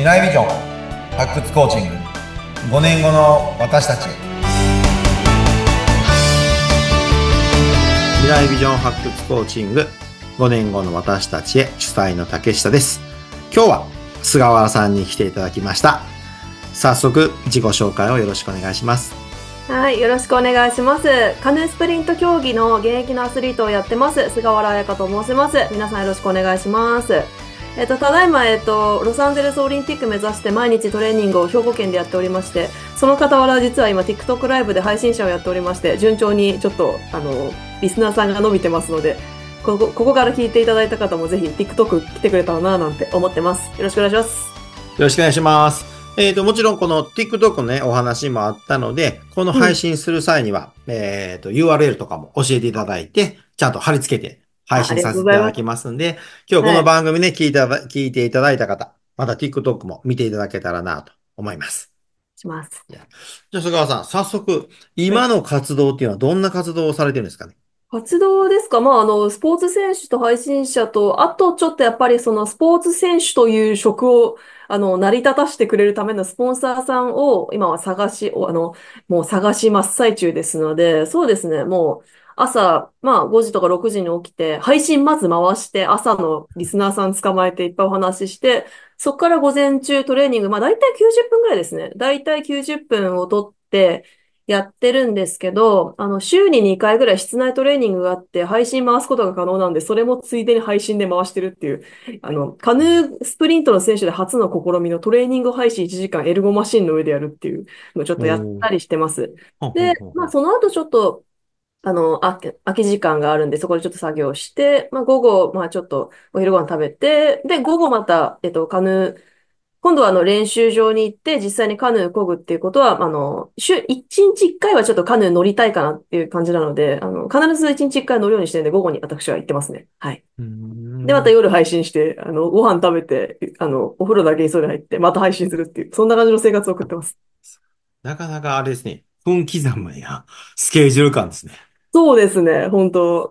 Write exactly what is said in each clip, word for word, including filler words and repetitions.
来ビジョン発掘コーチング、ごねんごの私たちへ。 未来ビジョン発掘コーチング、ごねんごの私たちへ、主催の竹下です。今日は菅原さんに来ていただきました。早速自己紹介をよろしくお願いします。 はい、よろしくお願いします。カヌースプリント競技の現役のアスリートをやってます菅原彩香と申します。皆さんよろしくお願いします。えっと、ただいま、えっと、ロサンゼルスオリンピック目指して毎日トレーニングを兵庫県でやっておりまして、その傍ら実は今 TikTok ライブで配信者をやっておりまして、順調にちょっと、あの、リスナーさんが伸びてますので、ここ、ここから聞いていただいた方もぜひ TikTok 来てくれたらななんて思ってます。よろしくお願いします。 よろしくお願いします。えっと、もちろんこの TikTok のね、お話もあったので、この配信する際には、うん、えっと、ユーアールエル とかも教えていただいて、ちゃんと貼り付けて配信させていただきますんで、今日この番組ね、聞いた、聞いていただいた方、また TikTok も見ていただけたらなと思います。 します。 じゃあ、菅原さん、早速、今の活動っていうのはどんな活動をされてるんですかね？ 活動ですか？まあ、あの、スポーツ選手と配信者と、あとちょっとやっぱりそのスポーツ選手という職を、あの、成り立たしてくれるためのスポンサーさんを今は探し、おあの、もう探し真っ最中ですので、そうですね、もう朝、まあごじとかろくじに起きて、配信まず回して、朝のリスナーさん捕まえていっぱいお話しして、そこから午前中トレーニング、まあ大体きゅうじゅっぷんぐらいですね。大体きゅうじゅっぷんをとって、やってるんですけど、あの、週ににかいぐらい室内トレーニングがあって、配信回すことが可能なんで、それもついでに配信で回してるっていう、あの、カヌースプリントの選手で初の試みのトレーニング配信いちじかんエルゴマシンの上でやるっていうのをちょっとやったりしてます。で、まあ、その後ちょっと、あの、あ空き時間があるんで、そこでちょっと作業して、まあ、午後、まあ、ちょっとお昼ご飯食べて、で、午後また、えっと、カヌー、今度はあの練習場に行って実際にカヌー漕ぐっていうことは、あの、週いちにちいっかいはちょっとカヌー乗りたいかなっていう感じなので、あの、必ずいちにちいっかい乗るようにしてるんで、午後に私は行ってますね。はい。で、また夜配信して、あの、ご飯食べて、あの、お風呂だけ急いで入って、また配信するっていう、そんな感じの生活を送ってます。 なかなかあれですね、分刻みやスケジュール感ですね。 そうですね、本当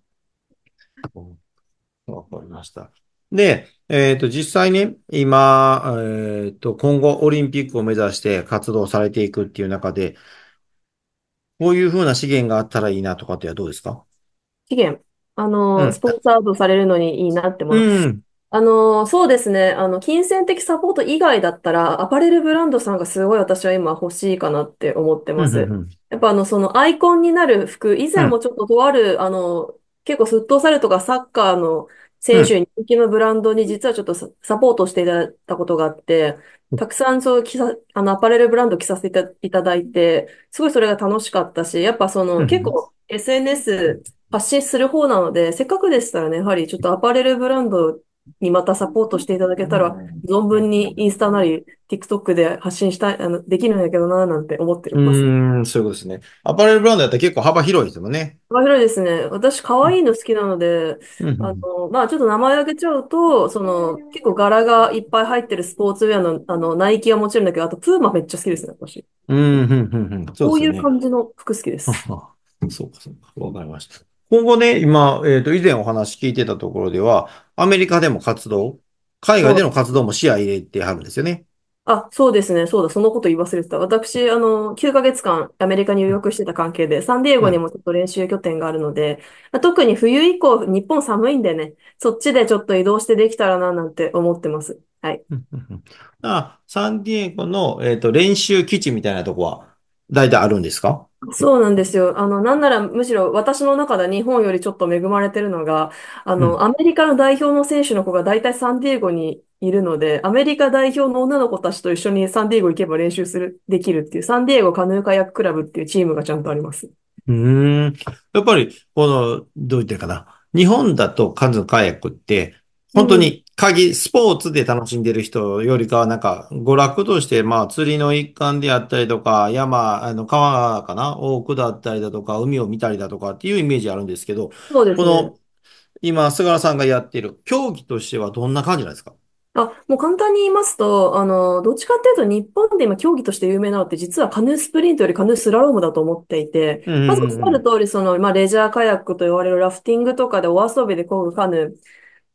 わかりました。で、えっと、実際ね、今、えっと、今後オリンピックを目指して活動されていくっていう中で、こういうふうな資源があったらいいなとかってはどうですか？ 期限。あの、スうん。 ポンサードされるのにいいなって、まあ、 うん。 あの、そうですね。あの、金銭的サポート以外だったら、アパレルブランドさんがすごい私は今欲しいかなって思ってうん。 ます。 うん。 やっぱあの、そのアイコンになる服、以うん。 前もちょっととある、あの、結構フットサルとかサッカーのうん。 選手に人気のブランドに実はちょっとササポートしていただいたことがあって、たくさんそう着さ、あの、アパレルブランド着させていたいただいて、すごいそれが楽しかったし、やっぱその、結うん。 構 エスエヌエス 発信する方なので、せっかくでしたらね、やはりちょっとアパレルブランドにまたサポートしていただけたら、存分にインスタなり TikTok で発信したい、あの、できるんだけどな、なんて思ってうます。 ーん、そういうことですね。アパレルブランドやったら結構幅広いですもんね。 面白いですね。私、可愛いの好きなので、 うん。 あの、まあ、ちょっと名前挙げちゃうと、その、結構柄がいっぱい入ってるスポーツウェアの、あの、ナイキはもちろんだけど、あと、プーマめっちゃ好きですね、私。 うん。うん。うん。うん。そうこういうですよね。 感じの服好きです。 ははそうか、そうか。わかりました。今後ね、今、えっと、以前お話聞いてたところでは、アメリカでも活動、海外での活動も視野入れてはるんですよね。 あ、そうですね。そうだ。そのこと言い忘れてた。私、あの、きゅうかげつかんアメリカに留学してた関係で、サンディエゴにうん。 もちょっと練習拠点があるので、まあ特に冬以降、日本寒いんでね、そっちでちょっと移動してできたらな、なんて思ってます。はい。 うん。うん。うん。あ、サンディエゴの、えっと、練習基地みたいなとこは、大体あるんですか？ そうなんですよ。あの、なんならむしろ私の中では日本よりちょっと恵まれてるのが、あの、 うん。 アメリカの代表の選手の子が大体サンディエゴにいるので、アメリカ代表の女の子たちと一緒にサンディエゴ行けば練習する、できるっていう、サンディエゴカヌーカヤッククラブっていうチームがちゃんとあります。 うーん。やっぱり、この、どう言ってるかな。日本だとカズカヤックって、本当うん。 に鍵、スポーツで楽しんでる人よりかは、なんか、娯楽として、まあ、釣りの一環であったりとか、山、あの、川かなを下ったりだとか、海を見たりだとかっていうイメージあるんですけど、 そうですね。 この、今、菅原さんがやっている競技としてはどんな感じなんですか？ あ、もう簡単に言いますと、あの、どっちかっていうと日本で今競技として有名なのって実はカヌースプリントよりカヌースラロームだと思っていて、 うん。 まずおっしうん。 ゃる通り、その、まあ、レジャーカヤックと言われるラフティングとかでお遊びで漕ぐカヌー。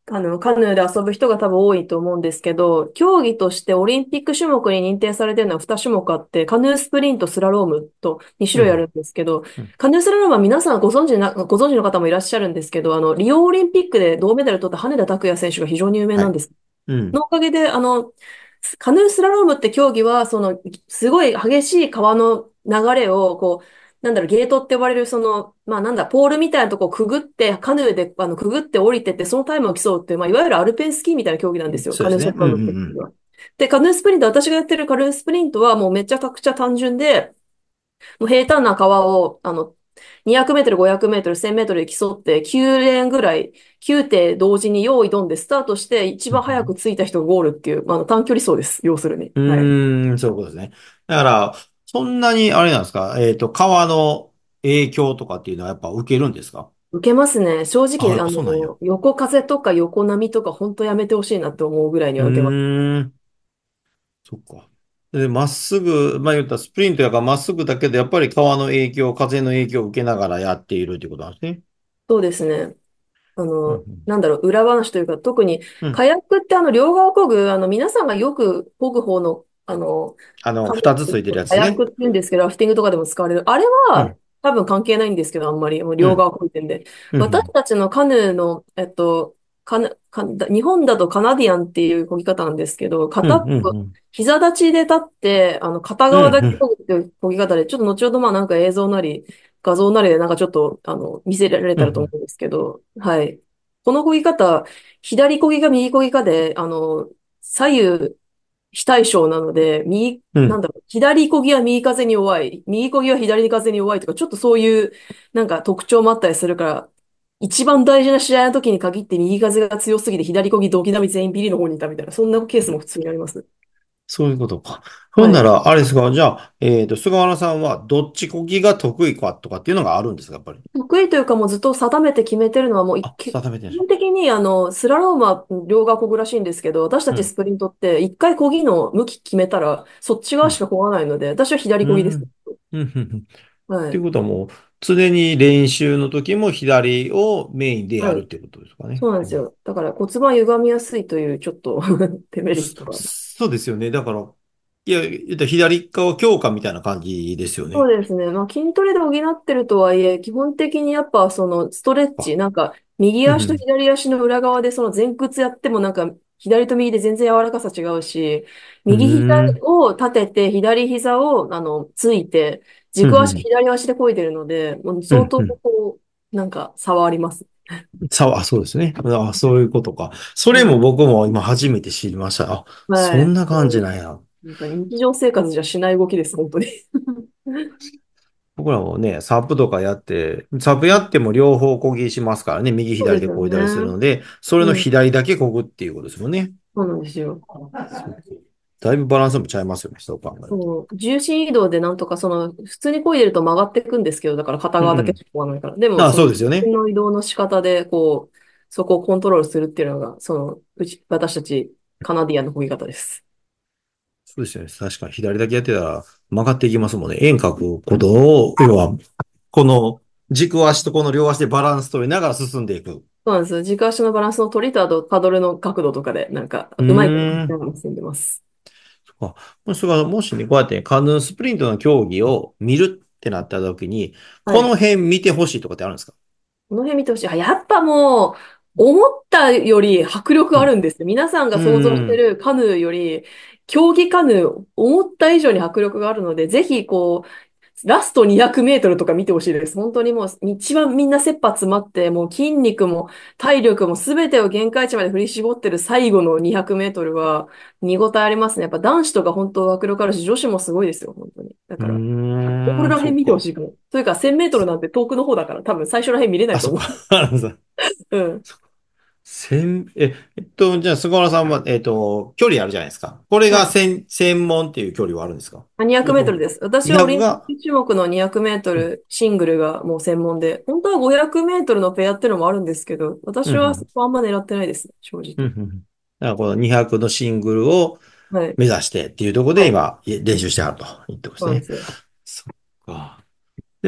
あの、カヌーで遊ぶ人が多分多いと思うんですけど、競技としてオリンピック種目に認定されてるのはに種目あって、カヌースプリント、スラロームとに種類あるうん。 んですけど、 うん。 カヌースラロームは皆さんご存知な、ご存知の方もいらっしゃるんですけど、あの、リオオリンピックで銅メダル取った羽根田卓也選手が非常に有名はい。 なんです。 うん。 のおかげで、あの、カヌースラロームって競技は、その、すごい激しい川の流れを、こう、なんだろう、ゲートって呼ばれる、その、まあなんだ、ポールみたいなとこをくぐって、カヌーで、あの、くぐって降りてって、そのタイムを競うっていう、まあ、いわゆるアルペンスキーみたいな競技なんですよ。 そうですね。うんうカヌースラロームってんうん。 いうのは。で、カヌースプリント、私がやってるカヌースプリントはもうめちゃくちゃ単純で、もう平坦な川を、あの、にひゃくメートル、ごひゃくメートル、せんメートルで競って、きゅうレーンぐらい、きゅう艇同時に用意ドンでスタートして、一番早く着いた人がゴールっていう、あの、短距離走です。要するに。 うはい。 ーん、そういうことですね。だから、そんなに、あれなんですか、えっと、川の影響とかっていうのはやっぱ受けるんですか？ 受けますね。正あ、や直、 っあぱそうなんや。 の、横風とか横波とか、本当やめてほしいなって思うぐらいにうは受けます。 ーん、そっか。で、まっすぐ、まあ言ったらスプリントやからまっすぐだけど、やっぱり川の影響、風の影響を受けながらやっているってことなんですね。 そうですね。あの、 うん、 なんだろう、裏話というか、特に、 うん。 カヤックってあの、両側漕ぐ、あの、皆さんがよく漕ぐ方の、あの、 あの、 カヌ二つついてるーカやつね。 ヤックって言うんですけど、ラフティングとかでも使われる。あれは、 うん、 多分関係ないんですけど、あんまり、もううん、 両側漕いでんで。 うん、 私たちのカヌーの、えっと、カヌ、カ日本だとカナディアンっていう漕ぎ方なんですけど、 うん、 片っうん、 ぽ、 うん、 膝立ちで立って、あの、片うん、 側だけ漕うん。 ぐっていう漕ぎ方で、ちょっと後ほどまあなんか映像なり、画像なりでなんかちょっと、あの、見せられたらと思うん。 うんですけど、はい。この漕ぎ方、左漕ぎか右漕ぎかで、あの、左右非対称なので、右、 うん。 なんだろう、左漕ぎは右風に弱い、右漕ぎは左風に弱いとか、ちょっとそういう、なんか特徴もあったりするから、一番大事な試合の時に限って右風が強すぎて左漕ぎドキダミ全員ビリの方にいたみたいな、そんなケースも普通にあります。 そういうことか。ほんはい。 なら、あれですか、じゃあ、えっと、菅原さんはどっちこぎが得意かとかっていうのがあるんですか、やっぱり。 得意というかもうずっと定めて決めてるのはもう一あ、 基定めてるんですか。 本的にあの、スラロームは両側漕ぐらしいんですけど、私たうん、 ちスプリントって一回漕ぎの向き決めたらそっちうん、 側しか漕がないので、私は左漕ぎです。 うん、うん、うん。うん。っていうはい。 ことはもう、常に練習の時も左をメインでやはい。 るっていうことですかね。うん。 そうなんですよ。だから骨盤歪みやすいというちょっとデメリッそトが。 そうですよね。だから、いや、言ったら左側強化みたいな感じですよね。 そうですね。まあ筋トレで補ってるとはいえ、基本的にやっぱそのストレッあ、 チ、なんか右足とうん、 左足の裏側でその前屈やってもなんか左と右で全然柔らかさ違うし、 う右膝ん、 を立てて左膝をあのついて、 うん、 軸足うん、 左足で漕いでるので、もううん、 相当うん。 こう、なんか差はあります。 さあ、そうですね。あ、そういうことか。それはい。 も僕も今初めて知りました。あ、 はい。 そんな感じなんや。 なんか日常生活じゃしない動きです、本当に。 僕らもね、サップとかやって、サップやっても両方漕ぎしますからね、右左でそうですよ漕いだりするね。 ので、それのうん。 左だけ漕ぐっていうことですもんね。 そうなんですよ。 そうだいぶバランスもちゃいますよね、そう考えると。 そう、重心移動でなんとかその、普通に漕いでると曲がっていくんですけど、だから片側だけしうんか漕がないから。でうん。 も、 あ、 その、重そうですよね。 心の移動の仕方で、こう、そこをコントロールするっていうのが、その、うち、私たち、カナディアンの漕ぎ方です。 そうですよね。確かに左だけやってたら曲がっていきますもんね。円描くことを、要は、この軸足とこの両足でバランス取りながら進んでいく。 そうなんです。軸足のバランスの取りと、あと、パドルの角度とかで、なんか、 ううまいことーん。 進んでます。 あ、もしそれがもしね、こうやってカヌースプリントの競技を見るってなった時に、 はい。 この辺見てほしいとかってあるんですか？ この辺見てほしい。あ、やっぱもう、思ったより迫力うん。 あるんです。皆さんがう想像してん。 るカヌーより、競技カヌー、思った以上に迫力があるので、ぜひ、こう、ラストにひゃくメートルとか見てほしいです。本当にもう、一番みんな切羽詰まって、もう筋肉も体力も全てを限界値まで振り絞ってる最後のにひゃくメートルは見応えありますね。やっぱ男子とか本当迫力あるし、女子もすごいですよ、本当に。だうから、ゴールーん、 ら辺見てほそっか。 しいかも。というか、せんメートルなんて遠くの方だから、多分最初ら辺見れなあ、そっか。 いと思う。 あのさ、 うん。 専、え、えっと、じゃあ、菅原さんは、えっと、距離あるじゃないですか。これはい。 が専、専門っていう距離はあるんですか？ あ、200メいや、このートルです。私はオリにひゃくが、 ンピック種目のにひゃくメートうん、 ルシングルがもう専門で、本当はごひゃくメートルのペアっていうのもあるんですけど、 うん、 私うん、 はそこあんま狙ってないですね、正うん、 直。 うん。だからこのにひゃくのシングルをはい。 目指してっていうところはい。 で今、練習してはると言ってますね。 そうなんですよ。 そっか。で、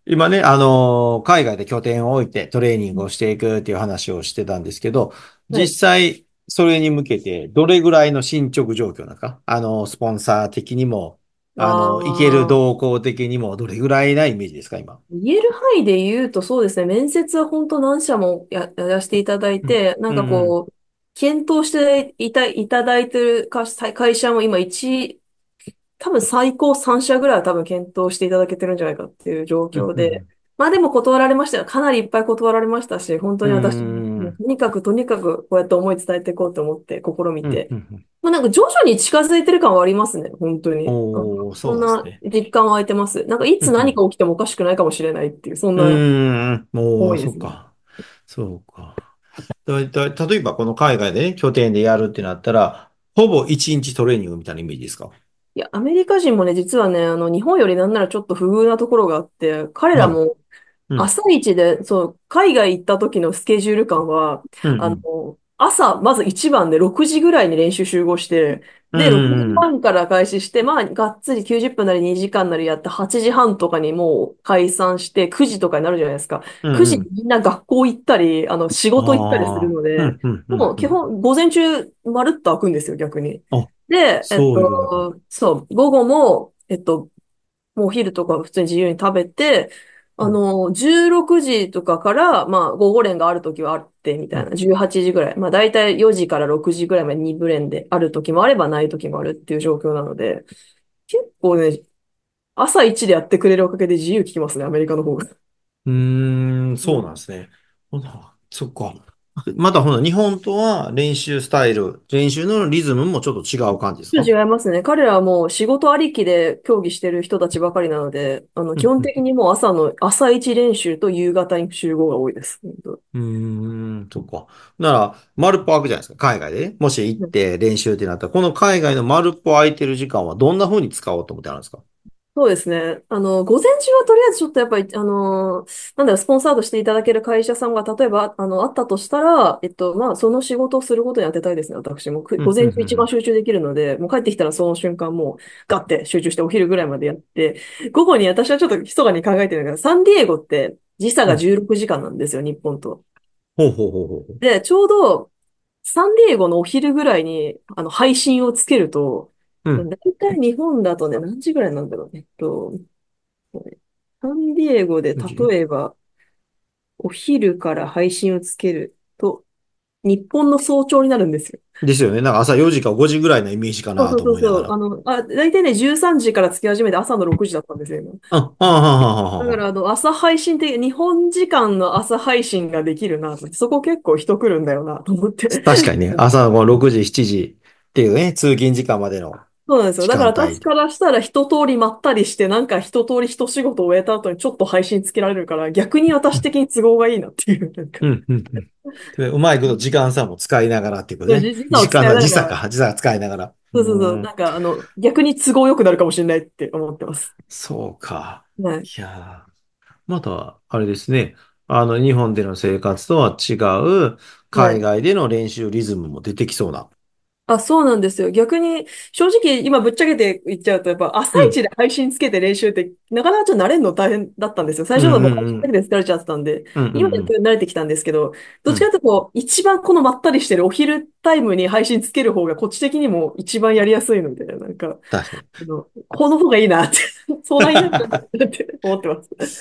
今ね、あのー海外で拠点を置いてトレーニングをしていくっていう話をしてたんですけど、 はい。 実際、それに向けて、どれぐらいの進捗状況なのか、あのースポンサー的にも、あのーいけるああ、 動向的にも、どれぐらいなイメージですか、今。 言える範囲で言うとそうですね、面接は本当何社もや、やらせていただいうん。 て、なんかうんうん。 こう、検討していた、いただいてる会会社も今一多分最高さん社ぐらいは多分検討していただけてるんじゃないかっていう状うん況で。まあでも断られましたよ。かなりいっぱい断られましたし、本当うん。 に私、 うーん。 もうとにかくとにかくこうやって思い伝えていこうと思って試みうんて。 うんうん。 まあなんか徐々に近づいてる感はありますね。本当に。あのおー、そそんなうなんですね。 実感湧いてます。なんかいつ何うんか起きてもおかしくないかもしれないっていう、そんうん。 なうーん。おー、 思いですね。 そっか。そうか。だいたい、例えばこの海外でね、拠点でやるってなったら、ほぼ一日トレーニングみたいなイメージですか？ いや、アメリカ人もね、実はね、あの、日本よりなんならちょっと不遇なところがあって、彼らはい。 もうん。 朝一で、そう、海外行った時のスケジュール感は、あうんうん。 の、朝、まず一番でろくじぐらいに練習集合して、 うんで、ろくじうんうん。 はんから開始して、まあ、がっつりきゅうじゅっぷんなりにじかんなりやって、はちじはんとかにもう解散して、くじとかになるじゃないですか。くじうんうん。 にみんな学校行ったり、あの、仕事行ったりするああ。うので、 んうんうんうん。 もう基本、午前中、まるっと開くんですよ、逆に。 あ、 で、えっそういうことか。 と、そう、午後も、えっと、もうお昼とか普通に自由に食べて、 うん。 あの、じゅうろくじとかから、まあ、午後練がある時はあって、みうん。 たいな、じゅうはちじぐらい。まあ、大体よじからろくじぐらいまでに部練である時もあればない時もあるっていう状況なので、結構ね、朝一でやってくれるおかげで自由聞きますね、アメリカの方が。 うーん、そうなんでうん。 すね。ほな、そっか。またほな、日本とは練習スタイル、練習のリズムもちょっと違う感じですちょっとか？ 違いますね。彼らはもう仕事ありきで競技してる人たちばかりなので、あの、基本うんうん。 的にもう朝の、朝一練習と夕方に集合が多いです。本当。 うーん、そっか。なら、丸っぽ空くじゃないですか。海外でね。もし行って練習ってなったら、この海外の丸っぽ空いてる時間はどんな風に使おうと思ってあるんですか？ そうですね。あの、午前中はとりあえずちょっとやっぱり、あの、なんだろう、スポンサードしていただける会社さんが、例えば、あの、あったとしたら、えっと、まあ、その仕事をすることに当てたいですね、私も。くうん、うん、 午前中一番うん、 集中できるので、もう帰ってきたらその瞬間もう、ガッて集中してお昼ぐらいまでやって、午後に私はちょっと密かに考えてるんだけど、サンディエゴって時差がうん。 じゅうろくじかんなんですよ、日本と。 ほうほうほうほう。 で、ちょうど、サンディエゴのお昼ぐらいに、あの、配信をつけると、だうん。 いたい日本だとね、何時ぐらいなんだろうね。えっと、サンディエゴで無事例えばお昼から配信をつけると日本の早朝になるんですよ。 ですよね。なんか朝よじかごじぐらいのイメージかそうなとそうそうそう。 思いながら。 あの、あ、大体ね、じゅうさんじからつき始めて朝のろくじだったんですよ、今。 あ、はあ、はあ、はあ、はあ。 だから、あの、朝配信って、日本時間の朝配信ができるなと思って、そこ結構人来るんだよなと思って。 確かにね、朝のろくじ、しちじっていうね、通勤時間までのそうなんですよ。 時だから間帯。 私からしたら一通りまったりして、なんか一通り一仕事終えた後にちょっと配信つけられるから、逆に私的に都合がいいなっていう、なんか。 うん、うん、うん。でうまいこと時間差も使いながらっていうことね。 そうじ時差を使時間のいながら、 時差か、時差使いながら。うそうそうそう。 ーん、 なんか、あの、逆に都合良くなるかもしれないって思ってます。 そうか。 はい。 いやー、また、あれですね。あの、日本での生活とは違う、 はい。 海外での練習リズムも出てきそうな。 あ、そうなんですよ。逆に、正直、今ぶっちゃけて言っちゃうと、やっぱ朝うん、 一で配信つけて練習って、なかなかちょっと慣れるの大変だったんですよ。最うん、 初はもううん、 配信だけうん、 で疲れちゃってたんで、 うん、 今やっうん、 と慣れてきたんですけど、どっちかうん。 というと、一番このまったりしてるお昼タイムに配信つける方が、こっち的にも一番やりやすいので、なんか、 確かに。 あの、この方がいいなって、相談になっちゃうなって思ってます。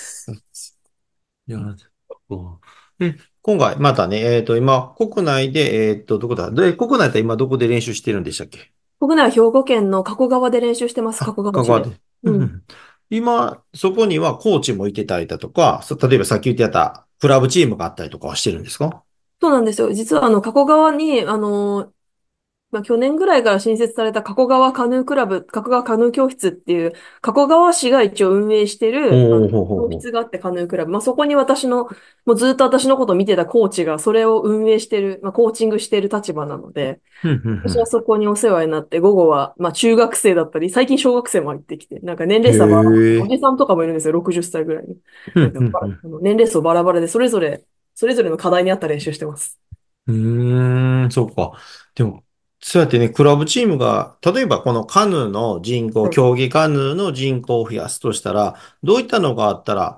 いや、そうえ、今回、またね、えっと、今、国内で、えっと、どこだで、国内だったら今どこで練習してるんでしたっけ？ 国内は兵庫県の加古川で練習してます、加あ、 古川市で。 香川で。うんうん。 うん。今、そこにはコーチもいてたりだとか、そ例えばさっき言ってたクラブチームがあったりとかはしてるんですか？ そうなんですよ。実はあの、加古川に、あの、まあ、去年ぐらいから新設された加古川カヌークラブ、加古川カヌー教室っていう、加古川市が一応運営してる、あの、 おー、ほうほう教ほう。 室があってカヌークラブ。まあ、そこに私の、もうずっと私のことを見てたコーチが、それを運営してる、まあ、コーチングしてる立場なので、 ふんふんふん。 私はそこにお世話になって、午後は、まあ、中学生だったり、最近小学生も入ってきて、なんか年へ齢差バラバラ、おえ。 じさんとかもいるんですよ、ろくじゅっさいぐらいの。 ふんなんかば、 ふんふん。 あの年齢層バラバラで、それぞれ、それぞれの課題に合った練習してます。 うーん、そうか。でも、そうやってね、クラブチームが、例えばこのカヌーの人口、 はい。 競技カヌーの人口を増やすとしたら、どういったのがあったら、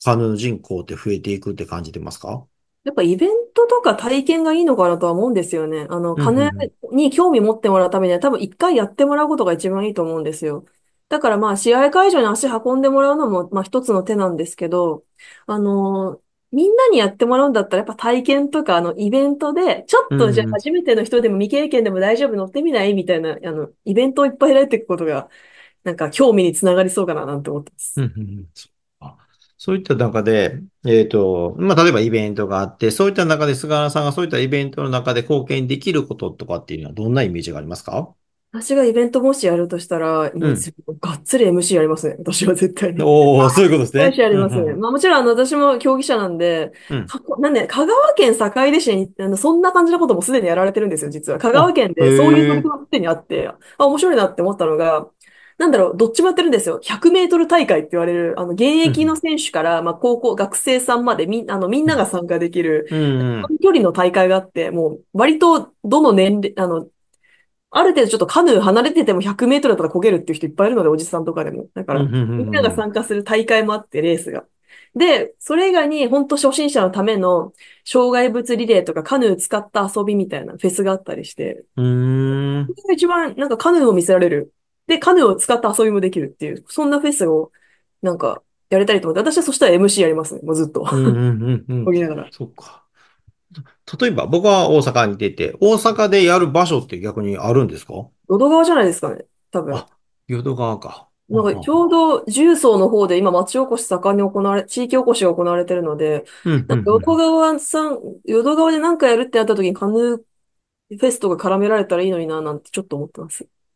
カヌー人口って増えていくって感じてますか？ やっぱイベントとか体験がいいのかなとは思うんですよね。あの、 うん、うん、 金うん。 に興味持ってもらうためには多分一回やってもらうことが一番いいと思うんですよ。だからまあ試合会場に足運んでもらうのもまあ一つの手なんですけど、あの、みんなにやってもらうんだったらやっぱ体験とかあのイベントで、ちょっうん、 とじゃあうん。 初めての人でも未経験でも大丈夫乗ってみないみたいな、あの、イベントをいっぱい開いていくことが、なんか興味につながりそうかななんて思ってます。 うんうんうん。そうか。そういった中で、えっと、まあ、例えばイベントがあって、そういった中で菅原さんがそういったイベントの中で貢献できることとかっていうのはどんなイメージがありますか？ 私がイベントもしやるとしたら、もううん。 がっつり エムシー やりますね。私は絶対に。 おー、そういうことですね。 よし、ありますね。 うん、 まあもちろん、あの、私も競技者なんで、 うん、うん。 かなんで、香川県坂出市に、あの、そんな感じのこともすでにやられてるんですよ、実は。香川あ、 県でそういうへえ。 取り組みがすでにあって、あ、面白いなって思ったのが、なんだろう、どっちもやってるんですよ。ひゃくメートル大会って言われる、あの、現うん、 役の選手から、まあ、高校、学生さんまでみん、あの、みんうん、 なが参加できる、 うん、うん、 短距離の大会があって、もう、割と、どの年齢、あの、ある程度ちょっとカヌー離れててもひゃくメートルだったら焦げるっていう人いっぱいいるので、おじさんとかでも。だかうん、うら、 ん、うん。 みんながうん。 参加する大会もあって、レースが。で、それ以外に、本当初心者のための障害物リレーとかカヌー使った遊びみたいなフェスがあったりして、 うーん、 それが一番なんかカヌーを見せられる。で、カヌーを使った遊びもできるっていう、そんなフェスをなんかやりたいと思って、私はそしたら エムシー やりますね、もうずっと。 うん、うん、うん。うん。 こぎながら。 そっか。例えば、僕は大阪に出て、大阪でやる場所って逆にあるんですか？ 淀川じゃないですかね、多分。 あ、淀川か。はなんかちょうはは。 ど重曹の方で今町おこし盛んに行われ、地域おこしが行われてるので、 うん、うん、 なんか淀川さん、淀川で何かやるってなった時にカヌーフェスとか絡められたらいいのにななんてちょっと思ってます。 うん。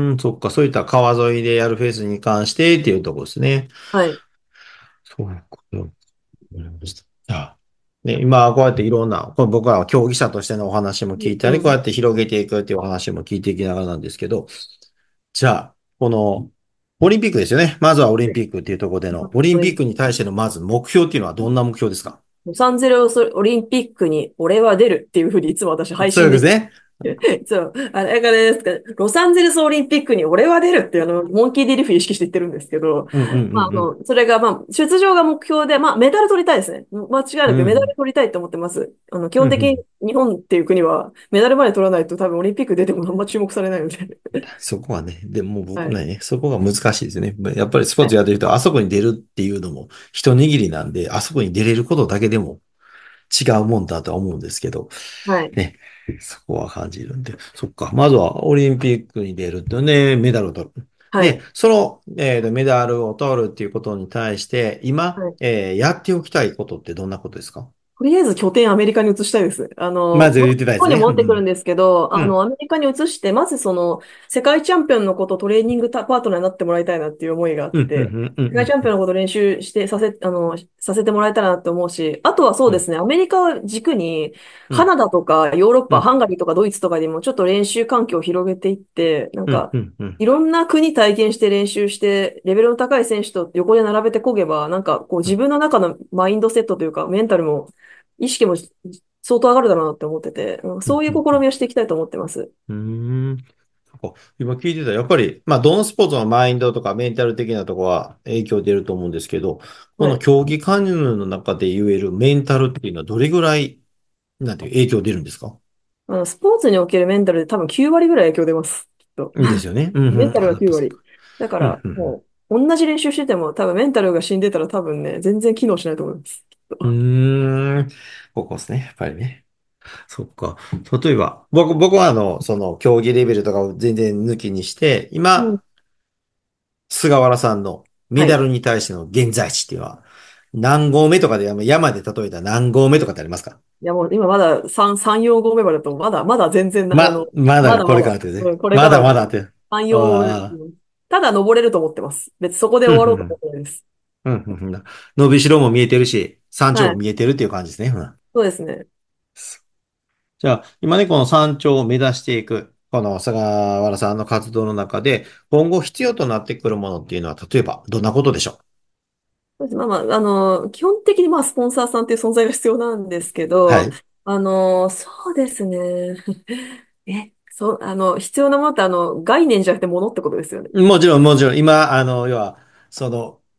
うーん、そっか。そういった川沿いでやるフェスに関してっていうところですね。 はい。 そうか。わかりました。じゃあ、ね、今、こうやっていろんな、これ僕らは競技者としてのお話も聞いたり、こうやうん。 って広げていくっていうお話も聞いていきながらなんですけど、じゃあ、この、オリンピックですよね。まずはオリンピックっていうところでの、オリンピックに対してのまず目標っていうのはどんな目標ですか？ ロサンゼルスオリンピックに俺は出るっていうふうにいつも私配そうい信でうことですね。 そう、あれがですか、ロサンゼルスオリンピックに俺は出るっていうあの、モンキー・ディ・リフィー意識して言ってるんですけど、 うんうんまあ、 うんうん。 あの、それが、まあ、出場が目標で、まあ、メダル取りたいですね。間違いなくメダルうん取りたいと思ってます。あの、基本的にうんうん。 日本っていう国は、メダルまで取らないと多分オリンピック出てもあんま注目されないので。 そこはね、でも僕はい。 ね、そこが難しいですね。やっぱりスポーはい。 ツやってる人はあそこに出るっていうのも一握りなんで、あそこに出れることだけでも違うもんだとは思うんですけど、 はい。 ね、そこは感じるんで、そっか。まずはオリンピックに出るとね、メダルを取る。で、 はい。 その、えーとメダルを取るっていうことに対して、今、 はい。 えーやっておきたいことってどんなことですか？ とりあえず拠点アメリカに移したいです。あの、まあ、 まず言ってたで日本にすね。 戻ってくるんうん。 ですけど、あの、 うん。 アメリカに移して、まずその、世界チャンピオンのことトレーニングパートナーになってもらいたいなっていう思いがあっうん。うて、 ん。うん。 世界チャンピオンのこと練習して、させ、あの、させてもらえたらなって思うし、あとはそううん。 ですね、アメリカを軸に、 うん。 カナダとかヨーロッパ、 うん。 ハンガリーとかドイツとかでもちょっと練習環境を広げていって、なんうん。 か、 うん。うん。 いろんな国体験して練習して、レベルの高い選手と横で並べてこげば、なんかこう自分の中のマインドセットというか、メンタルも、意識も相当上がるだろうなって思ってて、うんうん。 そういう試みをしていきたいと思ってます。 うん。うーん。そっか。今聞いてたら、やっぱり、まあ、どのスポーツのマインドとかメンタル的なところは影響出ると思うんですけど、こはい。 の競技カヌーの中で言えるメンタルっていうのはどれぐらい、なんていう影響出るんですか？ あの、スポーツにおけるメンタルで多分きゅう割ぐらい影響出ます。きっと。 ですよね。うんうん。 メンタルあ、 が9 やっぱそうか。 割。だかうんら、 うんもう、同じ練習してても多分メンタルが死んでたら多分ね、全然機能しないと思います。きっうん。 と。 うーん。ここですね。やっぱりね。そっか。例えば、僕、僕はあの、その、競技レベルとかを全然抜きにして、今、 うん。 菅原さんのメはい。 ダルに対しての現在地っていうのは、何合目とかで、山で例えたら何合目とかってありますか？ いやもう今まださん、さん、よん合目までだと、まだ、まだ全然な、あま、 の、 まだこれからまだまだ、 ってね。 うん、これまからだと思う。 だまだって。 さん、よん合目です。 ああ。 うん。ただ登れると思ってます。別にそこでうん、 終わろうと思うん、 ってないです。 うん、うん。うん。伸びしろも見えてるし、山頂はい。 も見えてるっていう感じですね。うん。 そうですね。 じゃあ、今ね、この山頂を目指していく、この菅原さんの活動の中で、今後必要となってくるものっていうのは、例えば、どんなことでしょそうです。まあまあ、あの、基本的にまあ、スポンサーさんっていう存在が必要なんですけど、 う？はい。 あの、そうですね。え、そう、あの、必要なものって、あの、概念じゃなくてものってことですよね。 もちろん、もちろん、今、あの、要は、その、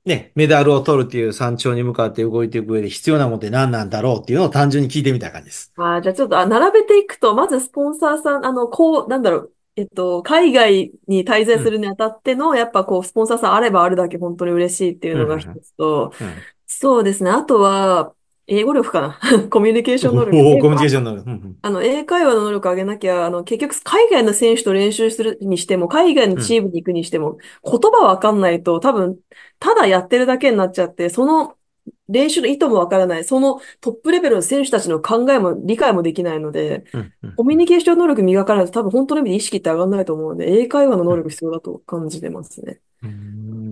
ね、メダルを取るっていう山頂に向かって動いていく上で必要なものって何なんだろうっていうのを単純に聞いてみたい感じです。 あー、じゃあちょっと、あ、並べていくと、まずスポンサーさん、あの、こう、なんだろう、えっと、海外に滞在うん。 するにあたっての、やっぱこう、スポンサーさんあればあるだけ本当に嬉しいっていううん。 のが一うん。 つと、 うん。 そうですね。あとは、英語力かな。コミュニケーション能力。 おお、 英語、 コミュニケーション能力。うん。 あの、英会話の能力を上げなきゃ、あの、結局、海外の選手と練習するにしても、海外のうん。 チームに行くにしても、言葉わかんないと、多分、ただやってるだけになっちゃって、その練習の意図もわからない、そのトップレベルの選手たちの考えも理解もできないので、 うん。うん。 コミュニケーション能力磨かないと、多分本当の意味で意識って上がらないと思うので、英会話の能力必要だと感じてますね。 うん。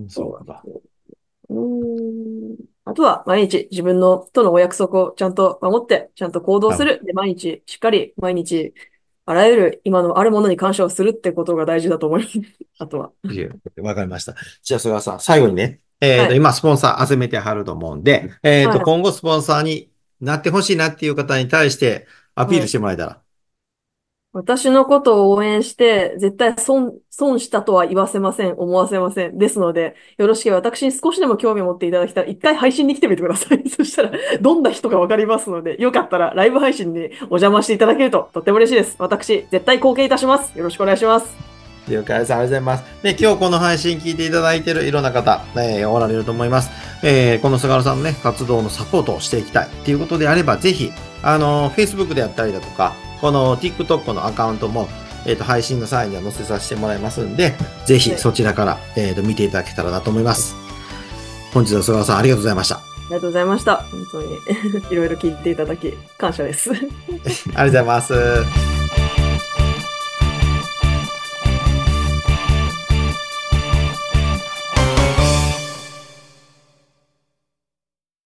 そうか。 うーん。あとは、毎日自分のとのお約束をちゃんと守って、ちゃんと行動すあ、 る。で、毎日、しっかり、毎日、あらゆる今のあるものに感謝をするってことが大事だと思います。あとは。 いえわかりました。じゃあ、それはさ、最後にね、えっと、 はい。 今、スポンサー集めてはると思うんで、えっと、 はい。 今後、スポンサーになってほしいなっていう方に対してアピールしはい。 てもらえたら。 私のことを応援して、絶対損、損したとは言わせません。思わせません。ですので、よろしければ私に少しでも興味を持っていただけたら、一回配信に来てみてください。そしたら、どんな人かわかりますので、よかったらライブ配信にお邪魔していただけるととっても嬉しいです。私、絶対貢献いたします。よろしくお願いします。 了解です。ありがとうございます。で、今日この配信聞いていただいているいろんな方、えーおられると思います。えーこの菅原さんのね、活動のサポートをしていきたいっていうことであれば、ぜひ、あの、Facebook であったりだとか、この TikTok のアカウントも、えっ、と、配信の際には載せさせてもらいますんで、ぜひはい。 そちらから、えっ、と、見ていただけたらなと思います。本日は菅原さんありがとうございました。あありがとうございました。本当にいろいろ聞いていただき、感謝です。 りがとうございます。